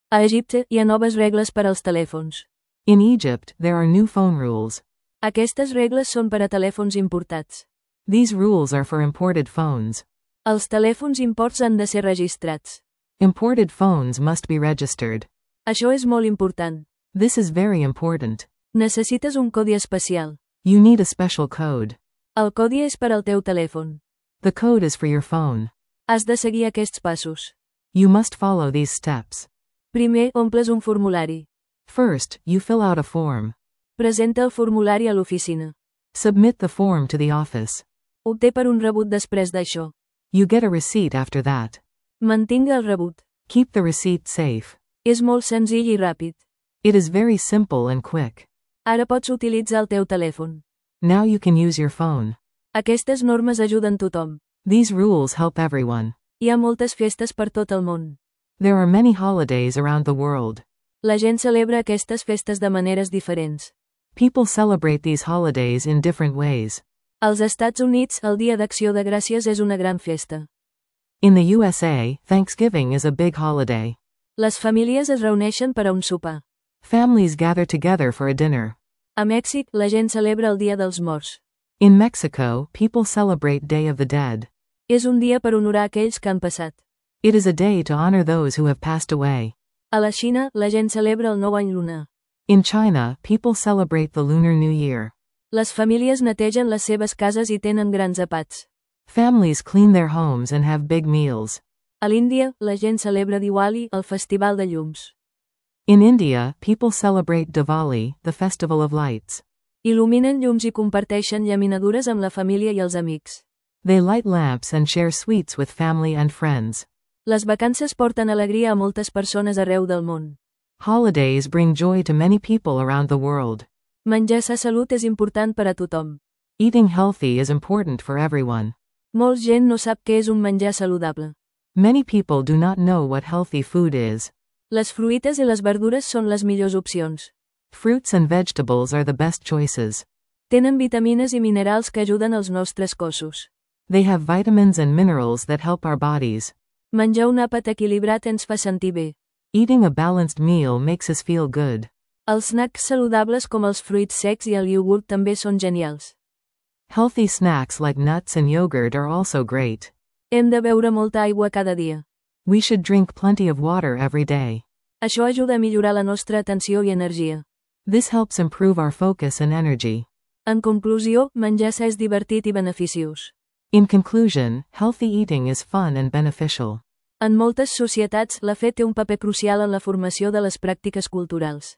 A Egipte hi ha noves regles per als telèfons. In Egypt, there are new phone rules. Aquestes regles són per a telèfons importats. These rules are for imported phones. Els telèfons imports han de ser registrats. Imported phones must be registered. Això és molt important. This is very important. Necessites un codi especial. You need a special code. El codi és per al teu telèfon. The code is for your phone. Has de seguir aquests passos. You must follow these steps. Primer, omples un formulari. First, you fill out a form. Presenta el formulari a l'oficina. Submit the form to the office. Obté per un rebut després d'això. You get a receipt after that. Mantinga el rebut. Keep the receipt safe. És molt senzill i ràpid. It is very simple and quick. Ara pots utilitzar el teu telèfon. Now you can use your phone. Aquestes normes ajuden tothom. These rules help everyone. Hi ha moltes festes per tot el món. There are many holidays around the world. La gent celebra aquestes festes de maneres diferents. People celebrate these holidays in different ways. Als Estats Units, el Dia d'Acció de Gràcies és una gran festa. In the USA, Thanksgiving is a big holiday. Les famílies es reuneixen per a un sopar. Families gather together for a dinner. A Mèxic, la gent celebra el Dia dels Morts. In Mexico, people celebrate Day of the Dead. És un dia per honorar aquells que han passat. It is a day to honor those who have passed away. A la Xina, la gent celebra el Nou Any Lunar. In China, people celebrate the Lunar New Year. Les famílies netegen les seves cases i tenen grans àpats. Families clean their homes and have big meals. A l'Índia, la gent celebra Diwali, el festival de llums. In India, people celebrate Diwali, the festival of lights. Il·luminen llums i comparteixen llaminadures amb la família i els amics. They light lamps and share sweets with family and friends. Les vacances porten alegria a moltes persones arreu del món. Holidays bring joy to many people around the world. Menjar sa salut és important per a tothom. Eating healthy is important for everyone. Molts gent no sap què és un menjar saludable. Many people do not know what healthy food is. Les fruites i les verdures són les millors opcions. Fruits and vegetables are the best choices. Tenen vitamines i minerals que ajuden els nostres cossos. They have vitamins and minerals that help our bodies. Menjar un àpat equilibrat ens fa sentir bé. Eating a balanced meal makes us feel good. Els snacks saludables com els fruits secs i el iogurt també són genials. Healthy snacks like nuts and yogurt are also great. Hem de beure molta aigua cada dia. We should drink plenty of water every day. Això ajuda a millorar la nostra atenció i energia. This helps improve our focus and energy. En conclusió, menjar sa és divertit i beneficiós. In conclusion, healthy eating is fun and beneficial. En moltes societats, la fe té un paper crucial en la formació de les pràctiques culturals.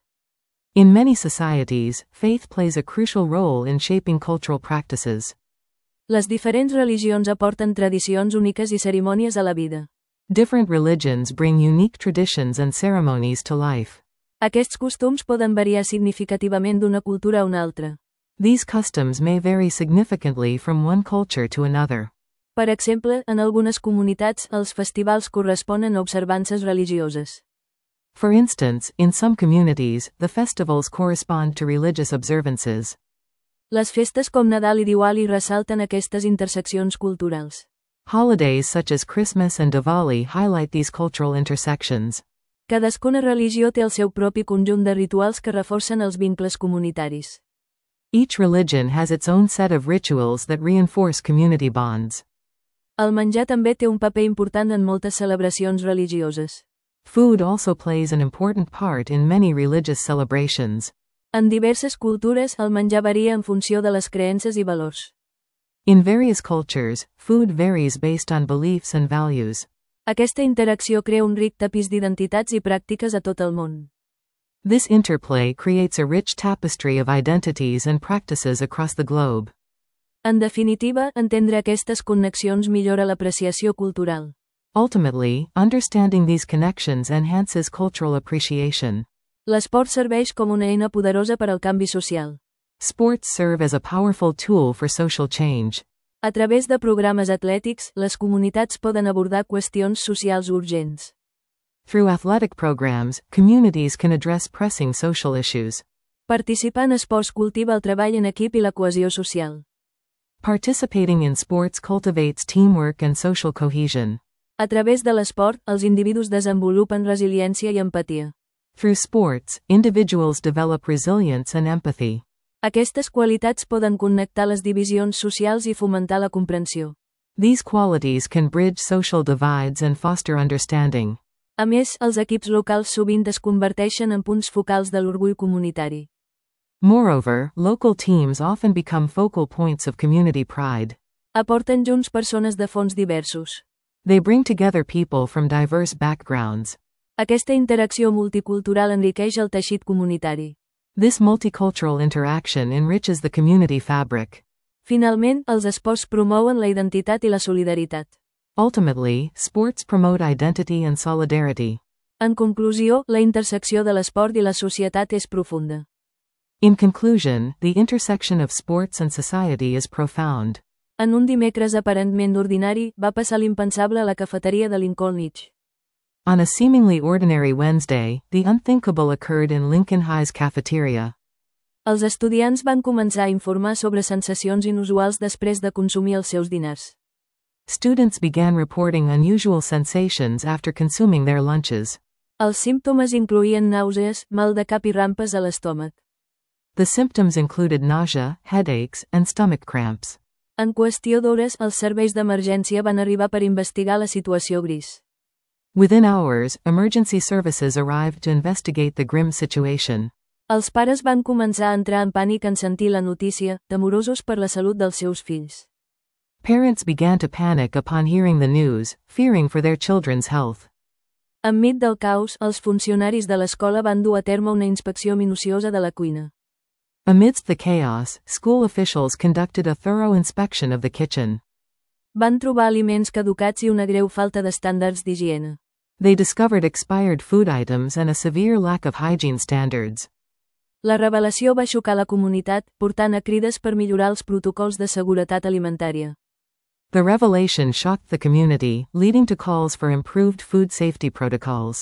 In many societies, faith plays a crucial role in shaping cultural practices. Les diferents religions aporten tradicions úniques i cerimònies a la vida. Different religions bring unique traditions and ceremonies to life. Aquests costums poden variar significativament d'una cultura a una altra. These customs may vary significantly from one culture to another. Per exemple, en algunes comunitats, els festivals corresponen a observances religioses. For instance, in some communities, the festivals correspond to religious observances. Les festes com Nadal i Diwali ressalten aquestes interseccions culturals. Holidays such as Christmas and Diwali highlight these cultural intersections. Cadascuna religió té el seu propi conjunt de rituals que reforcen els vincles comunitaris. Each religion has its own set of rituals that reinforce community bonds. El menjar també té un paper important en moltes celebracions religioses. Food also plays an important part in many religious celebrations. En diverses cultures, el menjar varia en funció de les creences i valors. In various cultures, food varies based on beliefs and values. Aquesta interacció crea un ric tapís d'identitats i pràctiques a tot el món. This interplay creates a rich tapestry of identities and practices across the globe. En definitiva, entendre aquestes connexions millora l'apreciació cultural. Ultimately, understanding these connections enhances cultural appreciation. L'esport serveix com una eina poderosa per al canvi social. Sports serve as a powerful tool for social change. A través de programes atlètics, les comunitats poden abordar qüestions socials urgents. Through athletic programs, communities can address pressing social issues. Participar en esports cultiva el treball en equip i la cohesió social. Participating in sports cultivates teamwork and social cohesion. A través de l'esport, els individus desenvolupen resiliència i empatia. Through sports, individuals develop resilience and empathy. Aquestes qualitats poden connectar les divisions socials i fomentar la comprensió. These qualities can bridge social divides and foster understanding. A més, els equips locals sovint es converteixen en punts focals de l'orgull comunitari. Moreover, local teams often become focal points of community pride. Aporten junts persones de fons diversos. They bring together people from diverse backgrounds. Aquesta interacció multicultural enriqueix el teixit comunitari. This multicultural interaction enriches the community fabric. Finalment, els esports promouen la identitat i la solidaritat. Ultimately, sports promote identity and solidarity. En conclusió, la intersecció de l'esport i la societat és profunda. In conclusion, the intersection of sports and society is profound. En un dimecres aparentment ordinari, va passar l'impensable a la cafeteria de Lincoln Beach. On a seemingly ordinary Wednesday, the unthinkable occurred in Lincoln High's cafeteria. Els estudiants van començar a informar sobre sensacions inusuals després de consumir els seus dinars. Students began reporting unusual sensations after consuming their lunches. Els símptomes incloïen nàusees, mal de cap i rampes a l'estómac. The symptoms included nausea, headaches, and stomach cramps. En qüestió d'hores, els serveis d'emergència van arribar per investigar la situació gris. Within hours, emergency services arrived to investigate the grim situation. Els pares van començar a entrar en pànic en sentir la notícia, temorosos per la salut dels seus fills. Parents began to panic upon hearing the news, fearing for their children's health. Enmig del caos, els funcionaris de l'escola van dur a terme una inspecció minuciosa de la cuina. Amidst the chaos, school officials conducted a thorough inspection of the kitchen. Van trobar aliments caducats i una greu falta d'estàndards d'higiene. They discovered expired food items and a severe lack of hygiene standards. La revelació va xocar la comunitat, portant a crides per millorar els protocols de seguretat alimentària. The revelation shocked the community, leading to calls for improved food safety protocols.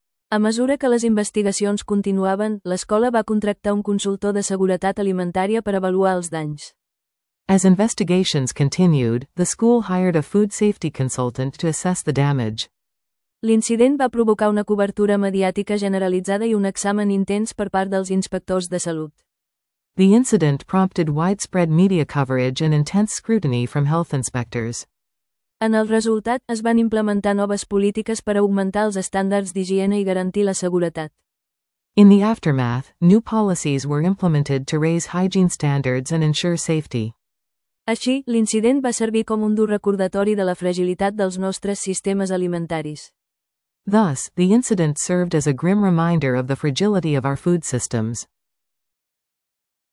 A mesura que les investigacions continuaven, l'escola va contractar un consultor de seguretat alimentària per avaluar els danys. As investigations continued, the school hired a food safety consultant to assess the damage. L'incident va provocar una cobertura mediàtica generalitzada i un examen intens per part dels inspectors de salut. The incident prompted widespread media coverage and intense scrutiny from health inspectors. En el resultat, es van implementar noves polítiques per augmentar els estàndards d'higiene i garantir la seguretat. In the aftermath, new policies were implemented to raise hygiene standards and ensure safety. Així, l'incident va servir com un dur recordatori de la fragilitat dels nostres sistemes alimentaris. Thus, the incident served as a grim reminder of the fragility of our food systems.